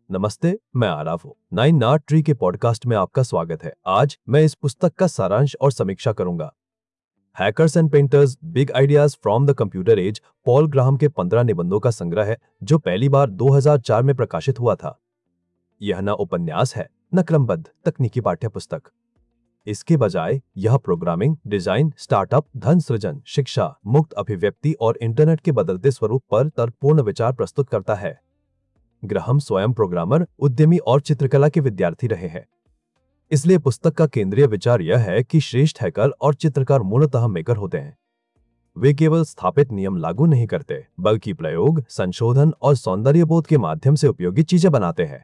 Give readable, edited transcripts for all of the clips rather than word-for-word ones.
नमस्ते, मैं आराफ हूँ। नाइन आर्ट ट्री के पॉडकास्ट में आपका स्वागत है। आज मैं इस पुस्तक का सारांश और समीक्षा करूंगा। Hackers and painters big ideas from the computer age Paul Graham के 15 निबंधों का संग्रह है जो पहली बार 2004 में प्रकाशित हुआ था। यह न उपन्यास है न क्रमबद्ध तकनीकी पाठ्य पुस्तक। इसके बजाय यह प्रोग्रामिंग, डिजाइन, स्टार्टअप, धन सृजन, शिक्षा, मुक्त अभिव्यक्ति और इंटरनेट के बदलते स्वरूप पर तर्कपूर्ण विचार प्रस्तुत करता है। ग्राहम स्वयं प्रोग्रामर, उद्यमी और चित्रकला के विद्यार्थी रहे हैं। इसलिए पुस्तक का केंद्रीय विचार यह है कि श्रेष्ठ हैकर और चित्रकार मूलतः मेकर होते हैं। वे केवल स्थापित नियम लागू नहीं करते, बल्कि प्रयोग, संशोधन और सौंदर्यबोध के माध्यम से उपयोगी चीजें बनाते हैं।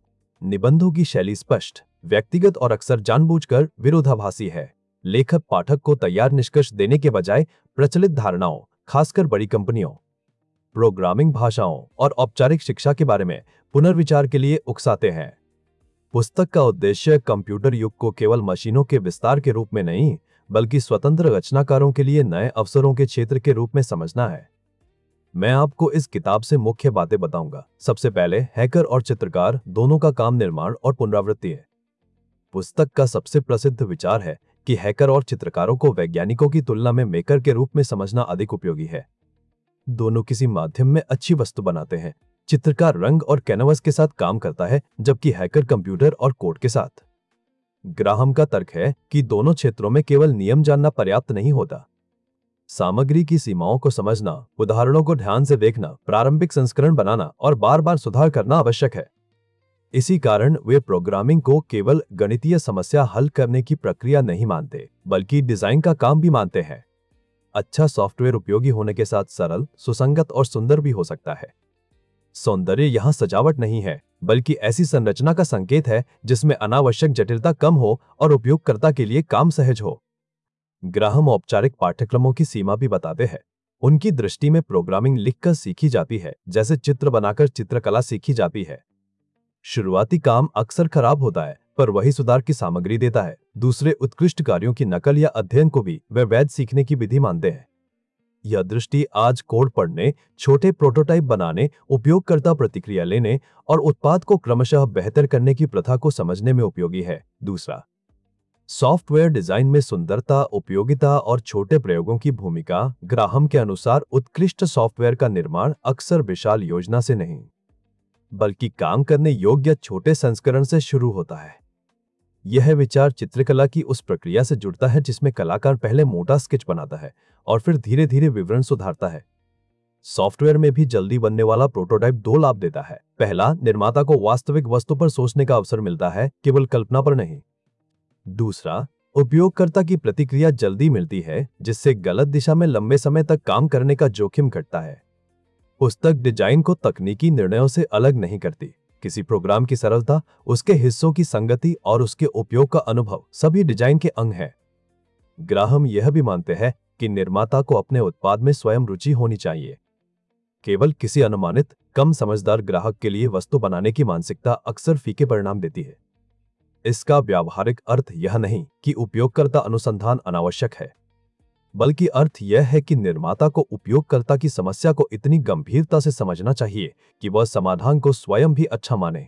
निबंधों की शैली स्पष्ट, व्यक्तिगत और अक्सर जानबूझकर विरोधाभासी है। लेखक पाठक को तैयार निष्कर्ष देने के बजाय प्रचलित धारणाओं, खासकर बड़ी कंपनियों, प्रोग्रामिंग भाषाओं और औपचारिक शिक्षा के बारे में पुनर्विचार के लिए उकसाते हैं। पुस्तक का उद्देश्य कंप्यूटर युग को केवल मशीनों के विस्तार के रूप में नहीं, बल्कि स्वतंत्र रचनाकारों के लिए नए अवसरों के क्षेत्र के रूप में समझना है। मैं आपको इस किताब से मुख्य बातें बताऊंगा। सबसे पहले, हैकर और चित्रकार दोनों का काम निर्माण और पुनरावृत्ति है। पुस्तक का सबसे प्रसिद्ध विचार है कि हैकर और चित्रकारों को वैज्ञानिकों की तुलना में मेकर के रूप में समझना अधिक उपयोगी है। दोनों किसी माध्यम में अच्छी वस्तु बनाते हैं। चित्रकार रंग और कैनवस के साथ काम करता है, जबकि हैकर कंप्यूटर और कोड के साथ। ग्राहम का तर्क है कि दोनों क्षेत्रों में केवल नियम जानना पर्याप्त नहीं होता। सामग्री की सीमाओं को समझना, उदाहरणों को ध्यान से देखना, प्रारंभिक संस्करण बनाना और बार बार सुधार करना आवश्यक है। इसी कारण वे प्रोग्रामिंग को केवल गणितीय समस्या हल करने की प्रक्रिया नहीं मानते, बल्कि डिजाइन का काम भी मानते हैं। अच्छा सॉफ्टवेयर उपयोगी होने के साथ सरल, सुसंगत और सुंदर भी हो सकता है। सौंदर्य यहाँ सजावट नहीं है, बल्कि ऐसी संरचना का संकेत है जिसमें अनावश्यक जटिलता कम हो और उपयोगकर्ता के लिए काम सहज हो। ग्राहम औपचारिक पाठ्यक्रमों की सीमा भी बताते हैं। उनकी दृष्टि में प्रोग्रामिंग लिखकर सीखी जाती है, जैसे चित्र बनाकर चित्रकला सीखी जाती है। शुरुआती काम अक्सर खराब होता है, पर वही सुधार की सामग्री देता है। दूसरे उत्कृष्ट कार्यों की नकल या अध्ययन को भी वे वैध सीखने की विधि मानते हैं। यह दृष्टि आज कोड पढ़ने, छोटे प्रोटोटाइप बनाने, उपयोगकर्ता प्रतिक्रिया लेने और उत्पाद को क्रमशः बेहतर करने की प्रथा को समझने में उपयोगी है। दूसरा, सॉफ्टवेयर डिजाइन में सुंदरता, उपयोगिता और छोटे प्रयोगों की भूमिका। ग्राहम के अनुसार उत्कृष्ट सॉफ्टवेयर का निर्माण अक्सर विशाल योजना से नहीं, बल्कि काम करने योग्य छोटे संस्करण से शुरू होता है। यह विचार चित्रकला की उस प्रक्रिया से जुड़ता है जिसमें कलाकार पहले मोटा स्केच बनाता है और फिर धीरे धीरे विवरण सुधारता है। सॉफ्टवेयर में भी जल्दी बनने वाला प्रोटोटाइप दो लाभ देता है। पहला, निर्माता को वास्तविक वस्तु पर सोचने का अवसर मिलता है, केवल कल्पना पर नहीं। दूसरा, उपयोगकर्ता की प्रतिक्रिया जल्दी मिलती है, जिससे गलत दिशा में लंबे समय तक काम करने का जोखिम घटता है। पुस्तक डिजाइन को तकनीकी निर्णयों से अलग नहीं करती। किसी प्रोग्राम की सरलता, उसके हिस्सों की संगति और उसके उपयोग का अनुभव सभी डिजाइन के अंग हैं। ग्राहम यह भी मानते हैं कि निर्माता को अपने उत्पाद में स्वयं रुचि होनी चाहिए। केवल किसी अनुमानित, कम समझदार ग्राहक के लिए वस्तु बनाने की मानसिकता अक्सर फीके परिणाम देती है। इसका व्यावहारिक अर्थ यह नहीं कि उपयोगकर्ता अनुसंधान अनावश्यक है, बल्कि अर्थ यह है कि निर्माता को उपयोगकर्ता की समस्या को इतनी गंभीरता से समझना चाहिए कि वह समाधान को स्वयं भी अच्छा माने।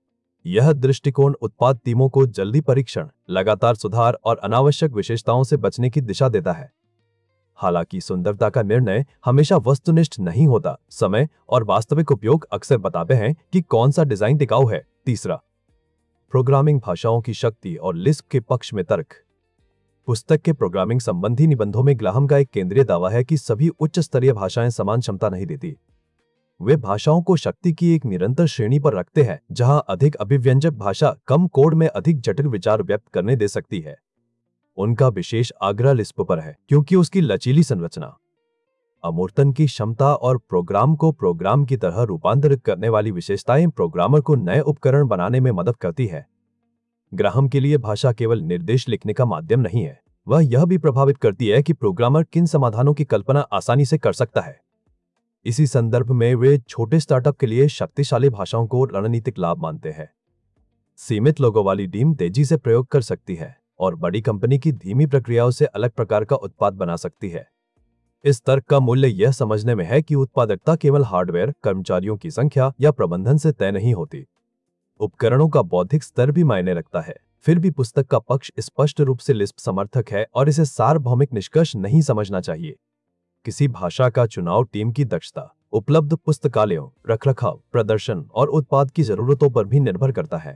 यह दृष्टिकोण उत्पाद टीमों को जल्दी परीक्षण, लगातार सुधार और अनावश्यक विशेषताओं से बचने की दिशा देता है। हालांकि सुंदरता का निर्णय हमेशा वस्तुनिष्ठ नहीं होता। समय और वास्तविक उपयोग अक्सर बताते हैं कि कौन सा डिजाइन टिकाऊ है। तीसरा, प्रोग्रामिंग भाषाओं की शक्ति और लिस्प के पक्ष में तर्क। पुस्तक के प्रोग्रामिंग संबंधी निबंधों में ग्राहम का एक केंद्रीय दावा है कि सभी उच्च स्तरीय भाषाएं समान क्षमता नहीं देती। वे भाषाओं को शक्ति की एक निरंतर श्रेणी पर रखते हैं, जहां अधिक अभिव्यंजक भाषा कम कोड में अधिक जटिल विचार व्यक्त करने दे सकती है। उनका विशेष आग्रह लिस्प पर है, क्योंकि उसकी लचीली संरचना, अमूर्तन की क्षमता और प्रोग्राम को प्रोग्राम की तरह रूपांतरित करने वाली विशेषताएं प्रोग्रामर को नए उपकरण बनाने में मदद करती है। ग्राहम के लिए भाषा केवल निर्देश लिखने का माध्यम नहीं है, वह यह भी प्रभावित करती है कि प्रोग्रामर किन समाधानों की कल्पना आसानी से कर सकता है। इसी संदर्भ में वे छोटे स्टार्टअप के लिए शक्तिशाली भाषाओं को रणनीतिक लाभ मानते हैं। सीमित लोगों वाली टीम तेजी से प्रयोग कर सकती है और बड़ी कंपनी की धीमी प्रक्रियाओं से अलग प्रकार का उत्पाद बना सकती है। इस तर्क का मूल्य यह समझने में है कि उत्पादकता केवल हार्डवेयर, कर्मचारियों की संख्या या प्रबंधन से तय नहीं होती। उपकरणों का बौद्धिक स्तर भी मायने रखता है। फिर भी पुस्तक का पक्ष स्पष्ट रूप से लिस्प समर्थक है और इसे सार्वभौमिक निष्कर्ष नहीं समझना चाहिए। किसी भाषा का चुनाव टीम की दक्षता, उपलब्ध पुस्तकालयों, रखरखाव, प्रदर्शन और उत्पाद की जरूरतों पर भी निर्भर करता है।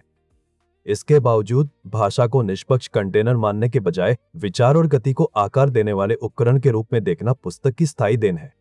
इसके बावजूद भाषा को निष्पक्ष कंटेनर मानने के बजाय विचार और गति को आकार देने वाले उपकरण के रूप में देखना पुस्तक की स्थायी देन है।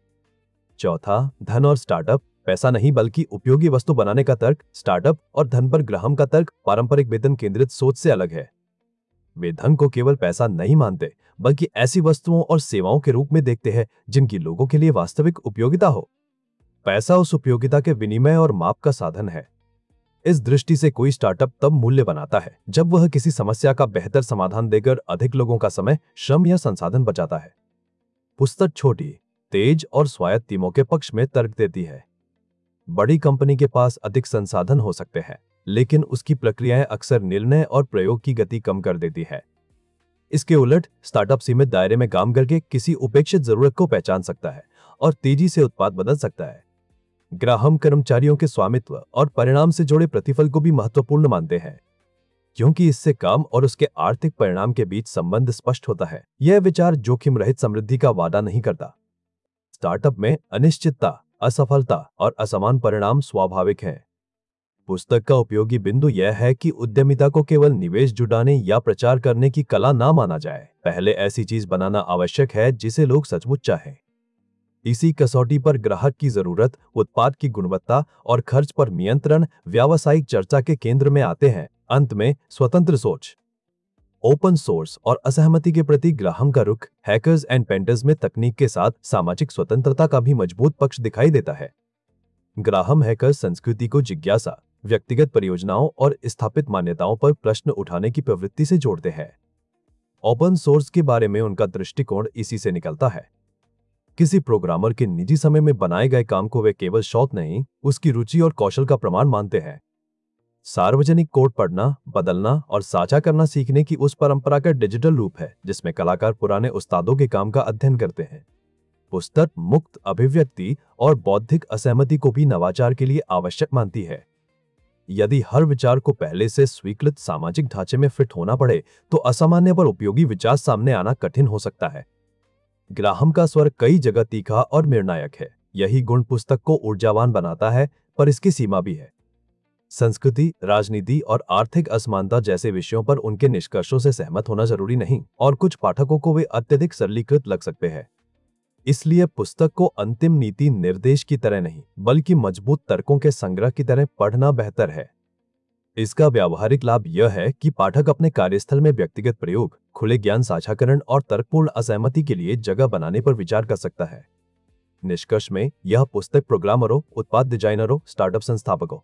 चौथा, धन और स्टार्टअप। पैसा नहीं बल्कि उपयोगी वस्तु बनाने का तर्क, स्टार्टअप और धन पर ग्राहम का तर्क पारंपरिक वेतन केंद्रित सोच से अलग है। वे धन को केवल पैसा नहीं मानते बल्कि ऐसी वस्तुओं और सेवाओं के रूप में देखते हैं जिनकी लोगों के लिए वास्तविक उपयोगिता हो। पैसा उस उपयोगिता के विनिमय और माप का साधन है। इस दृष्टि से कोई स्टार्टअप तब मूल्य बनाता है जब वह किसी समस्या का बेहतर समाधान देकर अधिक लोगों का समय, श्रम या संसाधन बचाता है। पुस्तक छोटी, तेज और स्वायत्त टीमों के पक्ष में तर्क देती है। बड़ी कंपनी के पास अधिक संसाधन हो सकते हैं, लेकिन उसकी प्रक्रियाएं अक्सर निर्णय और प्रयोग की गति कम कर देती है। इसके उलट स्टार्टअप सीमित दायरे में काम करके किसी उपेक्षित जरूरत को पहचान सकता है और तेजी से उत्पाद बदल सकता है। ग्राहम कर्मचारियों के स्वामित्व और परिणाम से जुड़े प्रतिफल को भी महत्वपूर्ण मानते हैं, क्योंकि इससे काम और उसके आर्थिक परिणाम के बीच संबंध स्पष्ट होता है। यह विचार जोखिम रहित समृद्धि का वादा नहीं करता। स्टार्टअप में अनिश्चितता, असफलता और असमान परिणाम स्वाभाविक हैं। पुस्तक का उपयोगी बिंदु यह है कि उद्यमिता को केवल निवेश जुटाने या प्रचार करने की कला ना माना जाए। पहले ऐसी चीज बनाना आवश्यक है जिसे लोग सचमुच चाहें। इसी कसौटी पर ग्राहक की जरूरत, उत्पाद की गुणवत्ता और खर्च पर नियंत्रण व्यावसायिक चर्चा के केंद्र में आते हैं। अंत में स्वतंत्र सोच, ओपन सोर्स और असहमति के प्रति ग्राहम का रुख हैकर्स एंड पेंटर्स में तकनीक के साथ सामाजिक स्वतंत्रता का भी मजबूत पक्ष दिखाई देता है। ग्राहम हैकर्स संस्कृति को जिज्ञासा, व्यक्तिगत परियोजनाओं और स्थापित मान्यताओं पर प्रश्न उठाने की प्रवृत्ति से जोड़ते हैं। ओपन सोर्स के बारे में उनका दृष्टिकोण इसी से निकलता है। किसी प्रोग्रामर के निजी समय में बनाए गए काम को वे केवल शौक नहीं, उसकी रुचि और कौशल का प्रमाण मानते हैं। सार्वजनिक कोड पढ़ना, बदलना और साझा करना सीखने की उस परंपरा का डिजिटल रूप है जिसमें कलाकार पुराने उस्तादों के काम का अध्ययन करते हैं। पुस्तक मुक्त अभिव्यक्ति और बौद्धिक असहमति को भी नवाचार के लिए आवश्यक मानती है। यदि हर विचार को पहले से स्वीकृत सामाजिक ढांचे में फिट होना पड़े तो असामान्य पर उपयोगी विचार सामने आना कठिन हो सकता है। ग्राहम का स्वर कई जगह तीखा और निर्णायक है। यही गुण पुस्तक को ऊर्जावान बनाता है, पर इसकी सीमा भी है। संस्कृति, राजनीति और आर्थिक असमानता जैसे विषयों पर उनके निष्कर्षों से सहमत होना जरूरी नहीं और कुछ पाठकों को वे अत्यधिक सरलीकृत लग सकते हैं। इसलिए पुस्तक को अंतिम नीति निर्देश की तरह नहीं बल्कि मजबूत तर्कों के संग्रह की तरह पढ़ना बेहतर है। इसका व्यावहारिक लाभ यह है कि पाठक अपने कार्यस्थल में व्यक्तिगत प्रयोग, खुले ज्ञान साझाकरण और तर्कपूर्ण असहमति के लिए जगह बनाने पर विचार कर सकता है। निष्कर्ष में यह पुस्तक प्रोग्रामरों, उत्पाद डिजाइनरों, स्टार्टअप संस्थापकों,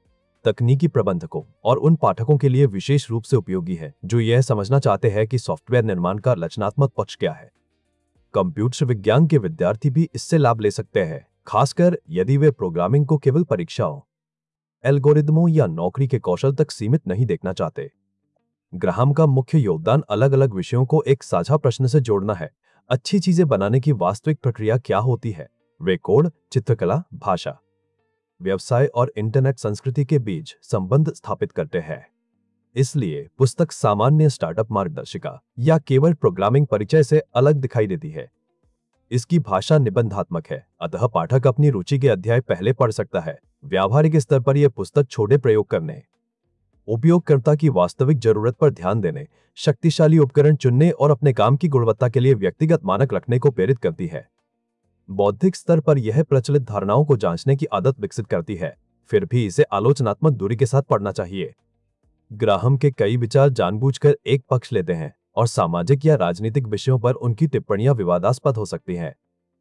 तकनीकी प्रबंधकों और उन पाठकों के लिए विशेष रूप से उपयोगी है जो यह समझना चाहते हैं कि सॉफ्टवेयर निर्माण का रचनात्मक पक्ष क्या है। कंप्यूटर विज्ञान के विद्यार्थी भी इससे लाभ ले सकते हैं, खासकर यदि वे प्रोग्रामिंग को केवल परीक्षाओं, एल्गोरिदमों या नौकरी के कौशल तक सीमित नहीं देखना चाहते। ग्राहम का मुख्य योगदान अलग अलग विषयों को एक साझा प्रश्न से जोड़ना है। अच्छी चीजें बनाने की वास्तविक प्रक्रिया क्या होती है? वे कोड, चित्रकला, भाषा, व्यवसाय और इंटरनेट संस्कृति के बीच संबंध स्थापित करते हैं। इसलिए पुस्तक सामान्य स्टार्टअप मार्गदर्शिका या केवल प्रोग्रामिंग परिचय से अलग दिखाई देती है। इसकी भाषा निबंधात्मक है, अतः पाठक अपनी रुचि के अध्याय पहले पढ़ सकता है। व्यावहारिक स्तर पर यह पुस्तक छोटे प्रयोग करने, उपयोगकर्ता की वास्तविक जरूरत पर ध्यान देने, शक्तिशाली उपकरण चुनने और अपने काम की गुणवत्ता के लिए व्यक्तिगत मानक रखने को प्रेरित करती है। बौद्धिक स्तर पर यह प्रचलित धारणाओं को जांचने की आदत विकसित करती है, फिर भी इसे आलोचनात्मक दूरी के साथ पढ़ना चाहिए। ग्राहम के कई विचार जानबूझकर एक पक्ष लेते हैं और सामाजिक या राजनीतिक विषयों पर उनकी टिप्पणियां विवादास्पद हो सकती हैं।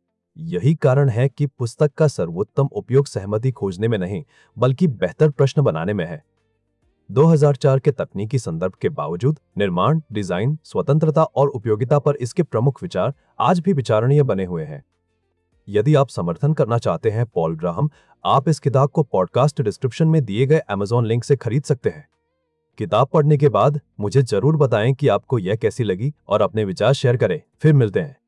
यही कारण है कि पुस्तक का सर्वोत्तम उपयोग सहमति खोजने में नहीं बल्कि बेहतर प्रश्न बनाने में है। 2004 के तकनीकी संदर्भ के बावजूद निर्माण, डिजाइन, स्वतंत्रता और उपयोगिता पर इसके प्रमुख विचार आज भी विचारणीय बने हुए हैं। यदि आप समर्थन करना चाहते हैं पॉल ग्राहम, आप इस किताब को पॉडकास्ट डिस्क्रिप्शन में दिए गए Amazon लिंक से खरीद सकते हैं। किताब पढ़ने के बाद मुझे जरूर बताएं कि आपको यह कैसी लगी और अपने विचार शेयर करें। फिर मिलते हैं।